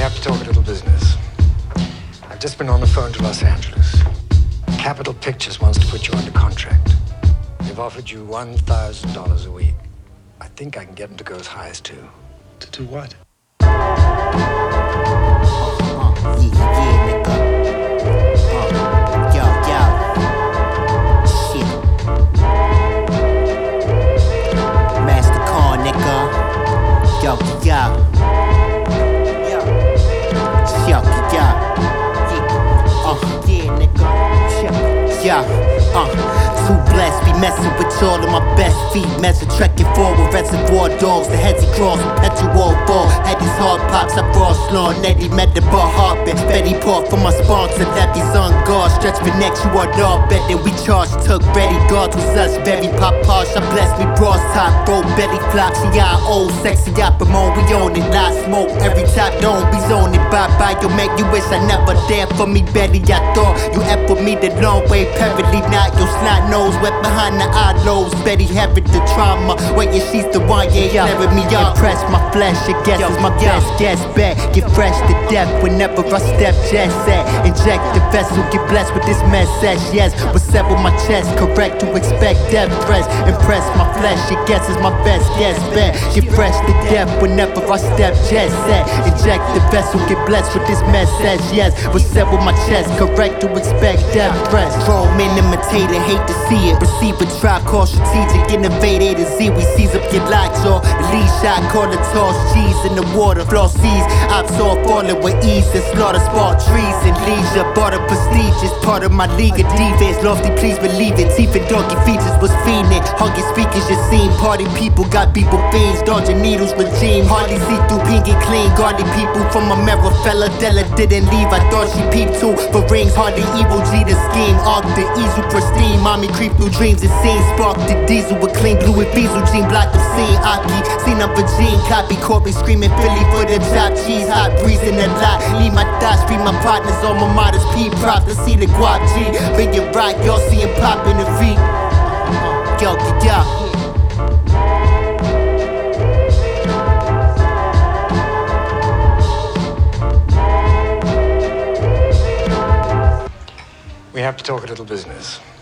have to talk a little business. I've just been on the phone to Los Angeles. Capitol Pictures wants to put you under contract. They've offered you $1,000 a week. I think I can get them to go as high as $2. To do what? Too blessed, be messing with all of my best feet. Measure trekking forward, reservoir dogs. The heads he cross, perpetual ball. Had these hard pops, I brought slow. Nettie met the bar heartbeat. Betty port for my sponsor, Levy's on guard. Stretch for next, you are all bet. Then we charged, took ready. Guards was us, very pop posh. I blessed me, bras top, bro, belly flops. Yeah, old, sexy, Yapamon, we own it. Lot smoke, every top don't be zoning. Bye, you make you wish I never there for me, Betty. I thought you F with me the long way, parody. Not your snot nose, wet behind the eye lows. Betty having the trauma, waiting she's the one, yeah, clearing me up. Impress my flesh, your guess is my best guess bet. Get fresh to death whenever I step, jet set. Inject the vessel, get blessed with this message, yes. But settle my chest, correct to expect death threats. Impress my flesh, your guess is my best guess bet. Get fresh to death whenever I step, jet set. Inject the vessel, get blessed with this message, yes. But settle my chest, correct to expect death threats. Roman imitator, hate to see it. Receive a try, call strategic, innovate A to Z. We seize up your lights, or the lead shot, call the toss, G's in the water, floor seas. Ops all falling with ease and slaughter spot trees and leisure. Bought a prestigious part of my league of divas. Lofty, please believe it. Teeth and doggy features was fiending. Huggy speakers, you seen. Party people got people fiends. Dodging needles regime. Hardly see through pinky clean. Guarding people from a mirror. Fella Della didn't leave. I thought she peeped too. For rings, hardly evil G the scheme. Arc the easel pristine. Mommy creep through dreams and scenes. Spark the diesel with clean blue with diesel jean. Block the scene. Aki, seen up a gene. Copy Corbin screaming Philly for the top cheese. Hot breeze in the lot. Leave my thoughts, free my partners on my modest P props. To see the guap G. Bring it right, y'all see him pop in the V. Yo. We have to talk a little business.